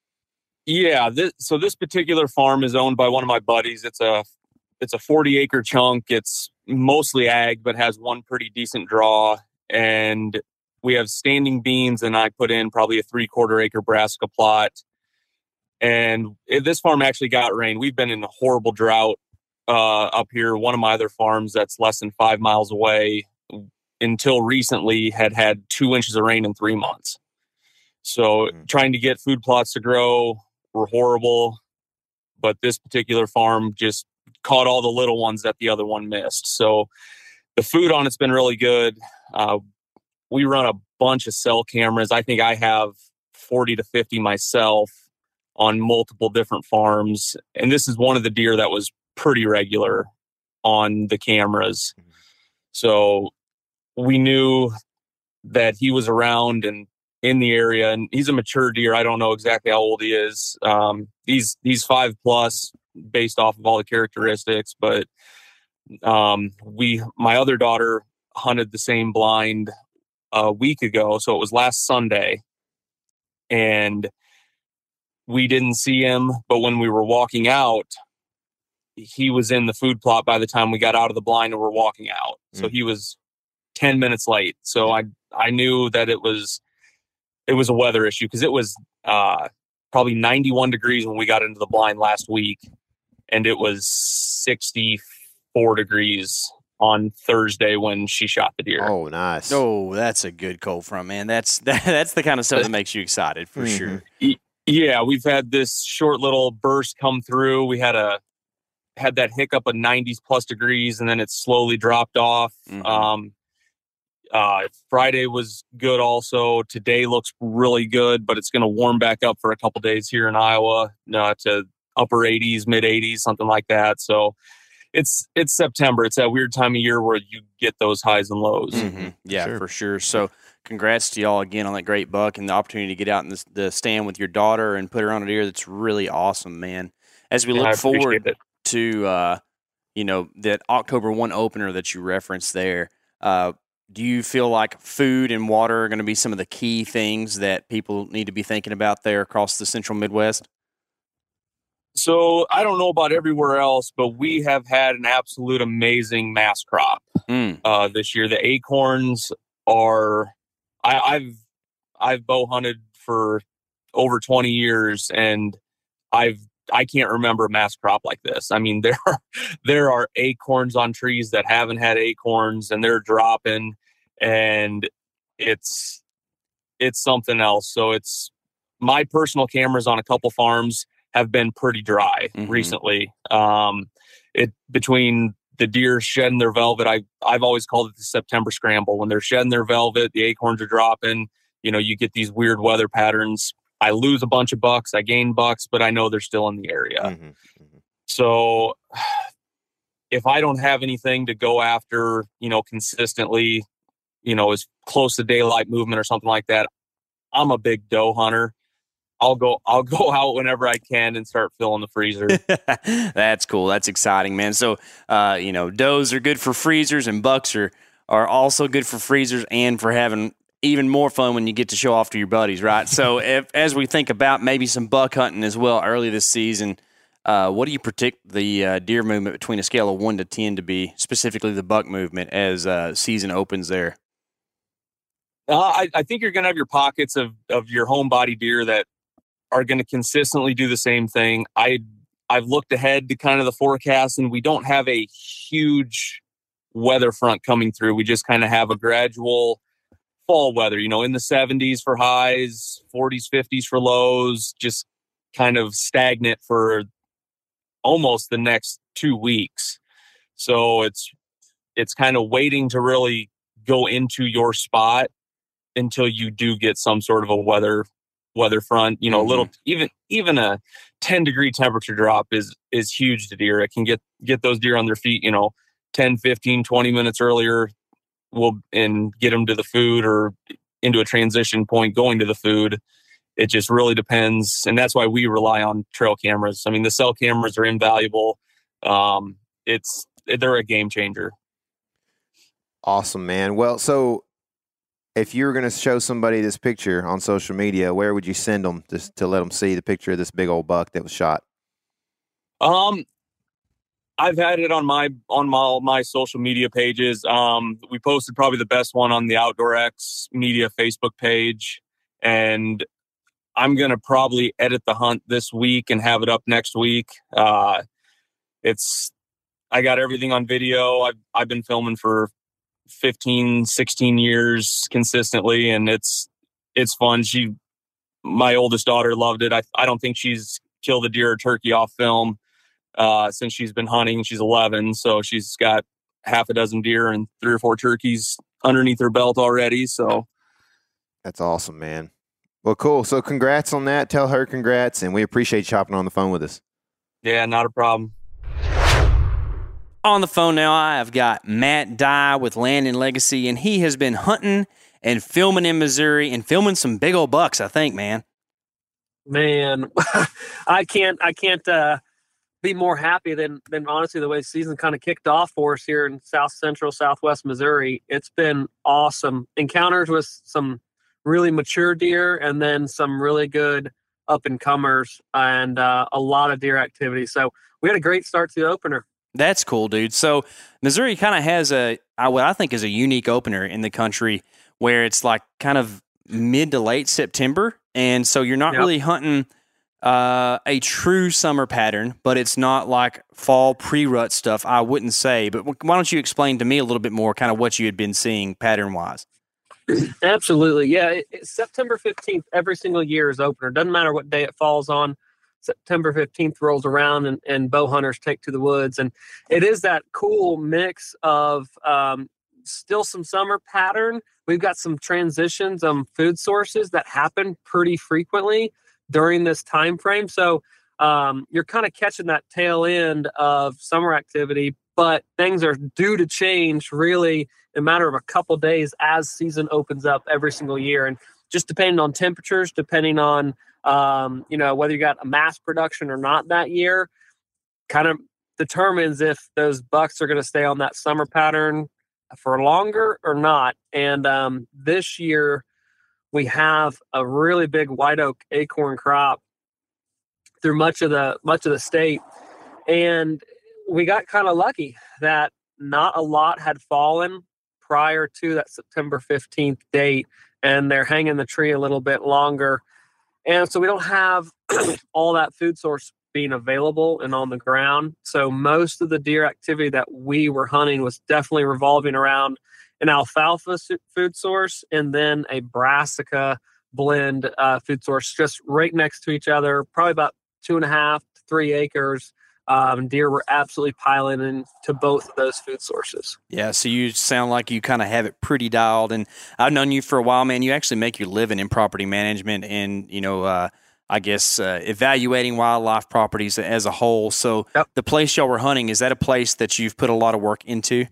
yeah, this, so this particular farm is owned by one of my buddies. It's a it's a forty acre chunk. It's mostly ag, but has one pretty decent draw. And we have standing beans, and I put in probably a three quarter acre brassica plot. And it, this farm actually got rain. We've been in a horrible drought uh, up here. One of my other farms that's less than five miles away until recently had had two inches of rain in three months. So Mhm. trying to get food plots to grow were horrible. But this particular farm just caught all the little ones that the other one missed. So the food on it's been really good. Uh, we run a bunch of cell cameras. I think I have forty to fifty myself on multiple different farms. And this is one of the deer that was pretty regular on the cameras. So we knew that he was around and in the area, and he's a mature deer. I don't know exactly how old he is. Um, he's, he's five plus based off of all the characteristics, but um, we, my other daughter hunted the same blind a week ago. So it was last Sunday, and we didn't see him, but when we were walking out, he was in the food plot by the time we got out of the blind and we're walking out. So Mm. he was ten minutes late. So I, I knew that it was, it was a weather issue, because it was uh, probably ninety-one degrees when we got into the blind last week, and it was sixty-four degrees on Thursday when she shot the deer. Oh, nice. Oh, that's a good cold front, man. That's that, that's the kind of stuff that makes you excited for Mhm. sure. Yeah, we've had this short little burst come through. We had a had that hiccup of nineties plus degrees, and then it slowly dropped off. Mhm. Um, uh, Friday was good also. Today looks really good, but it's going to warm back up for a couple days here in Iowa uh, to upper eighties, mid eighties, something like that. So it's it's September. It's that weird time of year where you get those highs and lows. Mm-hmm. Yeah, Sure. for sure. So congrats to y'all again on that great buck and the opportunity to get out in the, the stand with your daughter and put her on a deer. That's really awesome, man. As we Yeah, I look appreciate forward it. to, uh, you know, that October first opener that you referenced there, uh, do you feel like food and water are going to be some of the key things that people need to be thinking about there across the central Midwest? So I don't know about everywhere else, but we have had an absolute amazing mass crop Mm. uh, this year. The acorns are, I, I've I've bow hunted for over twenty years, and I've I can't remember a mass crop like this. I mean, there are, there are acorns on trees that haven't had acorns, and they're dropping, and it's it's something else. So it's my personal cameras on a couple farms have been pretty dry Mhm. recently. Um, it between the deer shedding their velvet, I I've always called it the September scramble. When they're shedding their velvet, the acorns are dropping. You know, you get these weird weather patterns. I lose a bunch of bucks, I gain bucks, but I know they're still in the area. Mhm. Mhm. So if I don't have anything to go after, you know, consistently, you know, as close to daylight movement or something like that, I'm a big doe hunter. I'll go I'll go out whenever I can and start filling the freezer. That's cool. That's exciting, man. So, uh, you know, does are good for freezers, and bucks are, are also good for freezers and for having even more fun when you get to show off to your buddies, right? So, if, as we think about maybe some buck hunting as well early this season, uh, what do you predict the uh, deer movement between a scale of one to ten to be, specifically the buck movement as uh, season opens there? Uh, I, I think you're going to have your pockets of, of your home body deer that are going to consistently do the same thing. I, I've looked ahead to kind of the forecast, and we don't have a huge weather front coming through. We just kind of have a gradual fall weather, you know, in the seventies for highs, forties, fifties for lows, just kind of stagnant for almost the next two weeks. So it's, it's kind of waiting to really go into your spot until you do get some sort of a weather weather front. You know, Mhm. a little, even even a ten degree temperature drop is is huge to deer. It can get get those deer on their feet, you know, ten, fifteen, twenty minutes earlier, will and get them to the food or into a transition point going to the food. It just really depends, and that's why we rely on trail cameras. I mean, the cell cameras are invaluable. Um, it's they're a game changer. Awesome, man. Well, so if you were going to show somebody this picture on social media, where would you send them just to let them see the picture of this big old buck that was shot? Um, I've had it on my on my my social media pages. Um, we posted probably the best one on the Outdoor X Media Facebook page, and I'm gonna probably edit the hunt this week and have it up next week. Uh, it's I got everything on video. I've I've been filming for fifteen, sixteen years consistently, and it's it's fun. She, my oldest daughter, loved it. I I don't think she's killed a deer or turkey off film uh, since she's been hunting. She's eleven, so she's got half a dozen deer and three or four turkeys underneath her belt already. So That's awesome, man. Well, cool. So congrats on that. Tell her congrats, and we appreciate you hopping on the phone with us. yeah, not a problem. On the phone now, I have got Matt Dye with Land and Legacy, and he has been hunting and filming in Missouri and filming some big old bucks, I think, man. Man, I can't I can't uh, be more happy than than honestly the way the season kind of kicked off for us here in South Central, Southwest Missouri. It's been awesome. Encounters with some really mature deer, and then some really good up and comers, and uh, a lot of deer activity. So we had a great start to the opener. That's cool, dude. So Missouri kind of has a what I think is a unique opener in the country, where it's like kind of mid to late September, and so you're not Yep. really hunting Uh, a true summer pattern, but it's not like fall pre-rut stuff, I wouldn't say. But why don't you explain to me a little bit more kind of what you had been seeing pattern-wise? Absolutely. Yeah, it, it, September fifteenth every single year is opener. Doesn't matter what day it falls on. September fifteenth rolls around and, and bow hunters take to the woods. And it is that cool mix of um, still some summer pattern. We've got some transitions on food sources that happen pretty frequently during this time frame. So um, you're kind of catching that tail end of summer activity, but things are due to change really in a matter of a couple days as season opens up every single year. And just depending on temperatures, depending on, um, you know, whether you got a mass production or not that year, kind of determines if those bucks are going to stay on that summer pattern for longer or not. And um, this year, we have a really big white oak acorn crop through much of the much of the state, and we got kind of lucky that not a lot had fallen prior to that September fifteenth date, and they're hanging the tree a little bit longer, and so we don't have all that food source being available and on the ground. So most of the deer activity that we were hunting was definitely revolving around an alfalfa food source and then a brassica blend uh, food source just right next to each other, probably about two and a half to three acres. Um, deer were absolutely piling into both of those food sources. Yeah, so you sound like you kind of have it pretty dialed. And I've known you for a while, man. You actually make your living in property management and, you know, uh, I guess uh, evaluating wildlife properties as a whole. So yep. The place y'all were hunting, is that a place that you've put a lot of work into?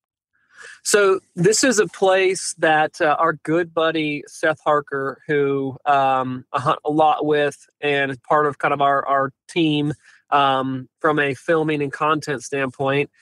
So this is a place that uh, our good buddy Seth Harker, who um, I hunt a lot with and is part of kind of our, our team um, from a filming and content standpoint,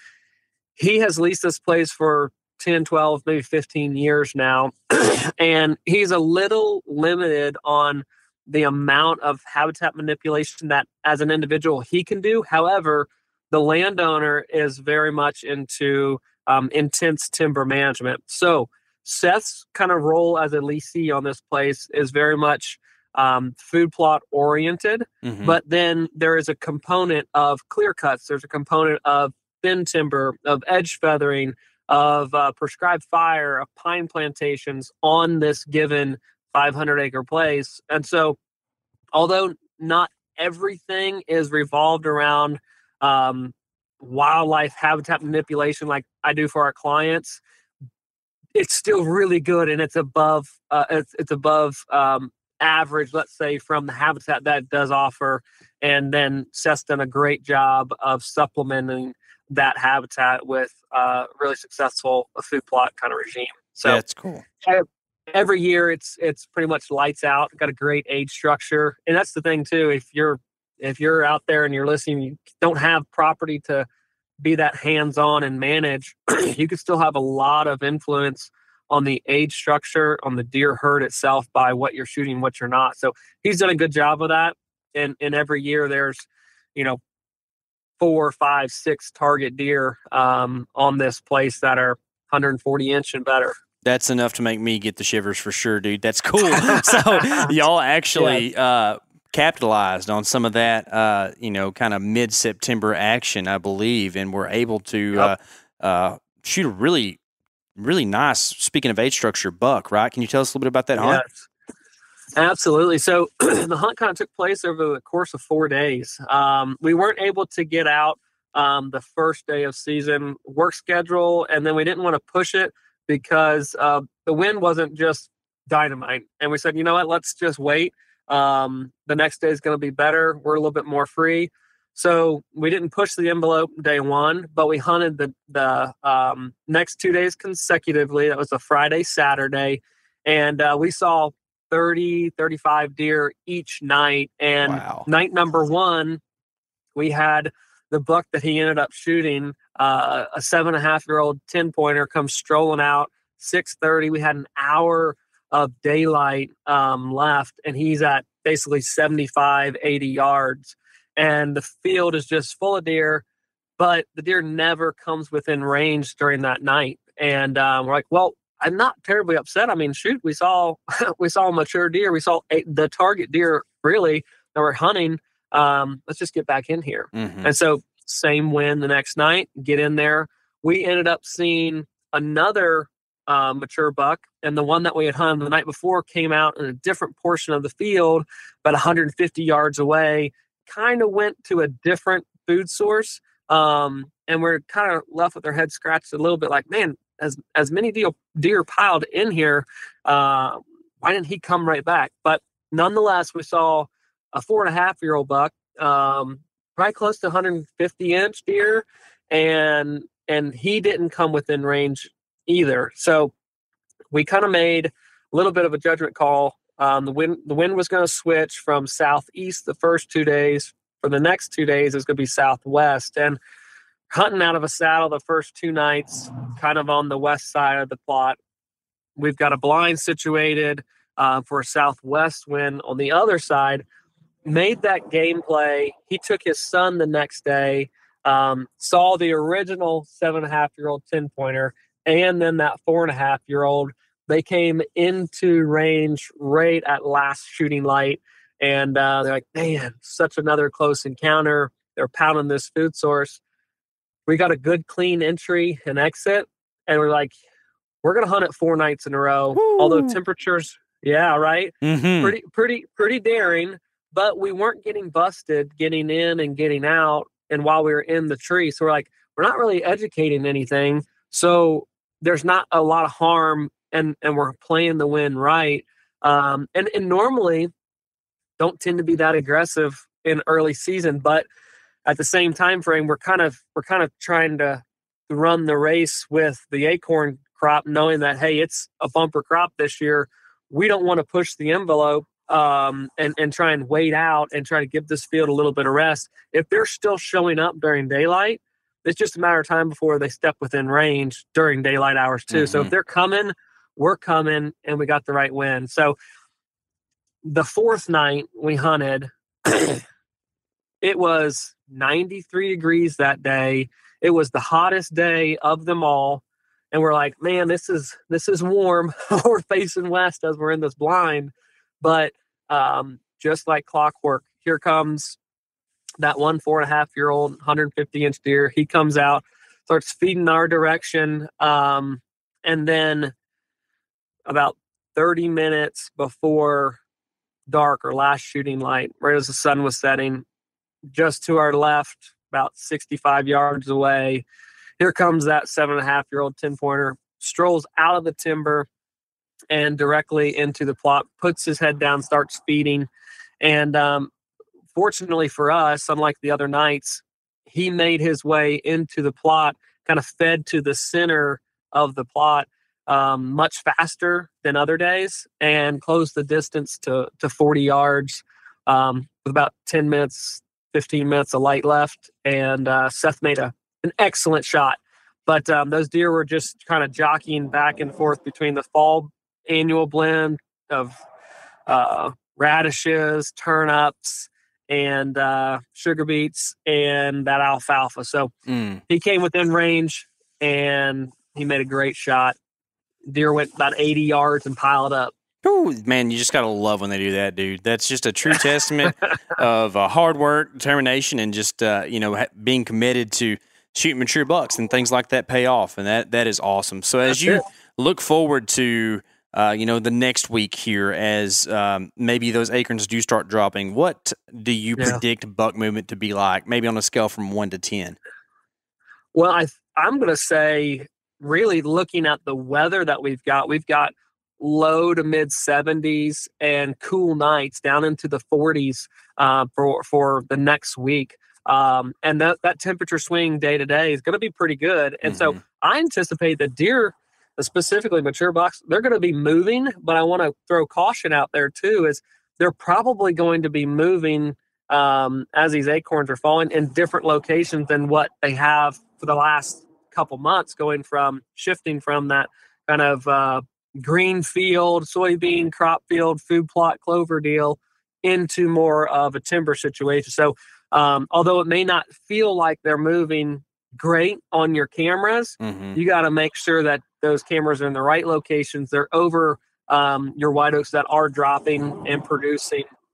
he has leased this place for ten, twelve, maybe fifteen years now. And he's a little limited on the amount of habitat manipulation that as an individual he can do. However, the landowner is very much into Um, intense timber management. So Seth's kind of role as a leasee on this place is very much um, food plot oriented, mm-hmm. but then there is a component of clear cuts. There's a component of thin timber, of edge feathering, of uh, prescribed fire, of pine plantations on this given five hundred acre place. And so although not everything is revolved around um, wildlife habitat manipulation like I do for our clients, it's still really good, and it's above uh, it's, it's above um, average, let's say, from the habitat that it does offer. And then Seth's done a great job of supplementing that habitat with uh, really successful food plot kind of regime. So that's cool. Every year it's it's pretty much lights out. Got a great age structure, and that's the thing too. If you're If you're out there and you're listening, you don't have property to be that hands-on and manage, you could still have a lot of influence on the age structure, on the deer herd itself by what you're shooting, what you're not. So he's done a good job of that. And, and every year there's, you know, four, five, six target deer um, on this place that are one hundred forty inch and better. That's enough to make me get the shivers for sure, dude. That's cool. So y'all actually yeah. uh, capitalized on some of that, uh, you know, kind of mid-September action, I believe, and were able to yep. uh, uh, shoot a really, really nice, speaking of age structure, buck, right? Can you tell us a little bit about that hunt? Yes, absolutely. So the hunt kind of took place over the course of four days. Um, we weren't able to get out um, the first day of season work schedule, and then we didn't want to push it because uh, the wind wasn't just dynamite. And we said, you know what, let's just wait. Um, the next day is going to be better. We're a little bit more free. So we didn't push the envelope day one, but we hunted the, the um, next two days consecutively. That was a Friday, Saturday. And uh, we saw thirty, thirty-five deer each night. And wow. night number one, we had the buck that he ended up shooting, uh, a seven and a half year old ten pointer comes strolling out six thirty. We had an hour of daylight um, left, and he's at basically seventy-five, eighty yards. And the field is just full of deer, but the deer never comes within range during that night. And um, we're like, well, I'm not terribly upset. I mean, shoot, we saw we saw a mature deer. We saw a, the target deer really that we're hunting. Um, let's just get back in here. Mhm. And so same win the next night, get in there. We ended up seeing another uh, mature buck, and the one that we had hunted the night before came out in a different portion of the field, about one hundred fifty yards away, kind of went to a different food source. Um, and we're kind of left with our head scratched a little bit like, man, as, as many deer, deer piled in here, uh, why didn't he come right back? But nonetheless, we saw a four and a half year old buck, um, probably close to one hundred fifty inch deer. And, and he didn't come within range either. So we kind of made a little bit of a judgment call. Um, the wind, the wind was going to switch from southeast the first two days. For the next two days, it's going to be southwest. And hunting out of a saddle the first two nights, kind of on the west side of the plot. We've got a blind situated uh, for a southwest wind on the other side. Made that gameplay. He took his son the next day, um, saw the original seven and a half year old ten pointer, and then that four and a half year old. They came into range right at last shooting light, and uh, they're like, man, such another close encounter. They're pounding this food source. We got a good clean entry and exit, and we're like, we're gonna hunt it four nights in a row. Woo. Although temperatures, yeah, right, Mm-hmm. pretty, pretty, pretty daring. But we weren't getting busted, getting in and getting out, and while we were in the tree, so we're like, we're not really educating anything. So there's not a lot of harm, and and we're playing the wind right. Um, and and normally don't tend to be that aggressive in early season, but at the same time frame, we're kind of we're kind of trying to run the race with the acorn crop, knowing that hey, it's a bumper crop this year. We don't want to push the envelope um, and and try and wait out and try to give this field a little bit of rest. If they're still showing up during daylight, it's just a matter of time before they step within range during daylight hours too. Mm-hmm. So if they're coming, we're coming, and we got the right wind. So the fourth night we hunted, it was ninety-three degrees that day. It was the hottest day of them all. And we're like, man, this is this is warm. We're facing west as we're in this blind. But um, just like clockwork, here comes that one four and a half year old, one hundred fifty inch deer. He comes out, starts feeding our direction. Um, and then about thirty minutes before dark or last shooting light, right as the sun was setting, just to our left, about sixty-five yards away, here comes that seven and a half year old ten pointer, strolls out of the timber and directly into the plot, puts his head down, starts feeding. And um, fortunately for us, unlike the other nights, he made his way into the plot, kind of fed to the center of the plot um, much faster than other days, and closed the distance to, to forty yards um, with about ten minutes, fifteen minutes of light left. And uh, Seth made a, an excellent shot. But um, those deer were just kind of jockeying back and forth between the fall annual blend of uh, radishes, turnips, and uh, sugar beets, and that alfalfa. So Mm. he came within range, and he made a great shot. Deer went about eighty yards and piled up. Ooh, man, you just got to love when they do that, dude. That's just a true testament of uh, hard work, determination, and just, uh, you know, ha- being committed to shooting mature bucks, and things like that pay off. And that, that is awesome. So as That's you it. look forward to, uh, you know, the next week here, as um, maybe those acorns do start dropping, what do you Yeah. predict buck movement to be like, maybe on a scale from one to ten? Well, I, I'm going to say, really looking at the weather that we've got, we've got low to mid seventies and cool nights down into the forties uh, for for the next week. Um, and that, that temperature swing day to day is going to be pretty good. And Mm-hmm. so I anticipate that deer, specifically mature bucks, they're going to be moving. But I want to throw caution out there too, is they're probably going to be moving um, as these acorns are falling in different locations than what they have for the last couple months, going from shifting from that kind of uh, green field, soybean crop field, food plot clover deal into more of a timber situation. So um, although it may not feel like they're moving great on your cameras, Mm-hmm. you got to make sure that those cameras are in the right locations. They're over um, your white oaks that are dropping and producing.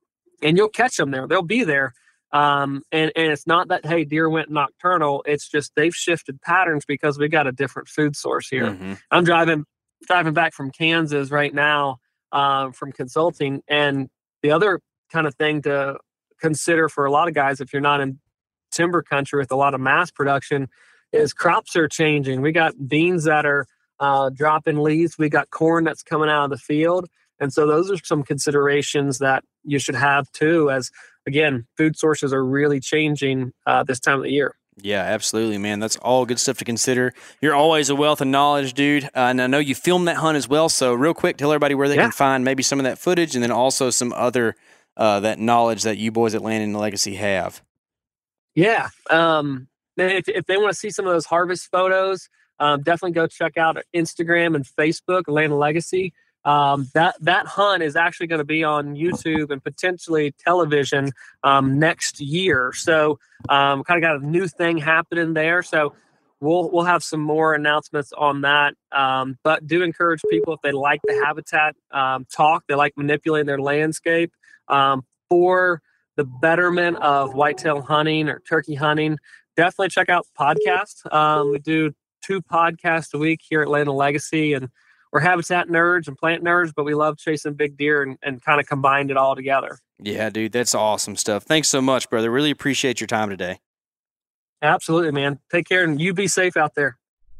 and you'll catch them there. They'll be there. Um, and, and it's not that, hey, deer went nocturnal. It's just they've shifted patterns because we got a different food source here. Mm-hmm. I'm driving driving back from Kansas right now uh, from consulting. And the other kind of thing to consider for a lot of guys, if you're not in timber country with a lot of mass production, is crops are changing. We got beans that are uh, dropping leaves. We got corn that's coming out of the field. And so those are some considerations that you should have too, as again, food sources are really changing uh, this time of the year. Yeah, absolutely, man. That's all good stuff to consider. You're always a wealth of knowledge, dude. Uh, and I know you filmed that hunt as well. So real quick, tell everybody where they yeah. can find maybe some of that footage and then also some other uh, that knowledge that you boys at Land and Legacy have. Yeah. Um, if, if they want to see some of those harvest photos, um, definitely go check out Instagram and Facebook, Land and Legacy. Um, that, that hunt is actually going to be on YouTube and potentially television um, next year. So um, kind of got a new thing happening there. So we'll we'll have some more announcements on that. Um, but do encourage people, if they like the habitat um, talk, they like manipulating their landscape um, for the betterment of whitetail hunting or turkey hunting, definitely check out podcasts. Um, we do two podcasts a week here at Land and Legacy, and we're habitat nerds and plant nerds, but we love chasing big deer and, and kind of combined it all together. Yeah, dude, that's awesome stuff. Thanks so much, brother. Really appreciate your time today. Absolutely, man. Take care, and you be safe out there.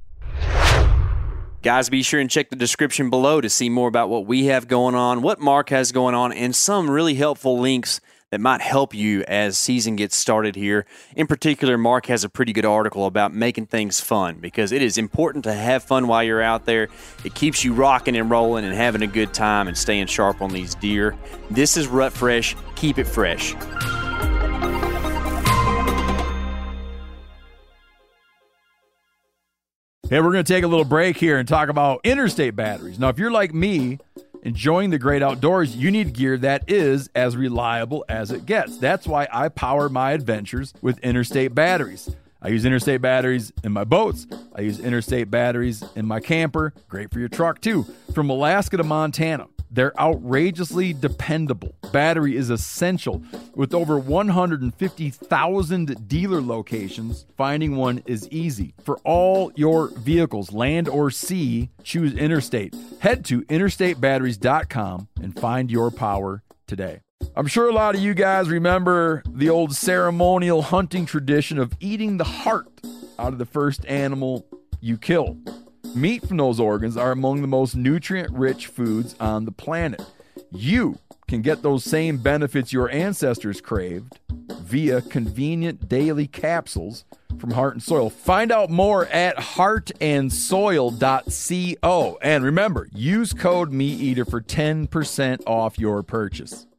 Guys, be sure and check the description below to see more about what we have going on, what Mark has going on, and some really helpful links that might help you as season gets started here. In particular, Mark has a pretty good article about making things fun, because it is important to have fun while you're out there. It keeps you rocking and rolling and having a good time and staying sharp on these deer. This is Rut Fresh. Keep it fresh. Hey, we're going to take a little break here and talk about interstate batteries. Now, if you're like me, enjoying the great outdoors, you need gear that is as reliable as it gets. That's why I power my adventures with Interstate batteries. I use Interstate batteries in my boats. I use Interstate batteries in my camper. Great for your truck, too. From Alaska to Montana, they're outrageously dependable. Battery is essential. With over one hundred fifty thousand dealer locations, finding one is easy. For all your vehicles, land or sea, choose Interstate. Head to interstate batteries dot com and find your power today. I'm sure a lot of you guys remember the old ceremonial hunting tradition of eating the heart out of the first animal you kill. Meat from those organs are among the most nutrient-rich foods on the planet. You can get those same benefits your ancestors craved via convenient daily capsules from Heart and Soil. Find out more at heart and soil dot co. And remember, use code MeatEater for ten percent off your purchase.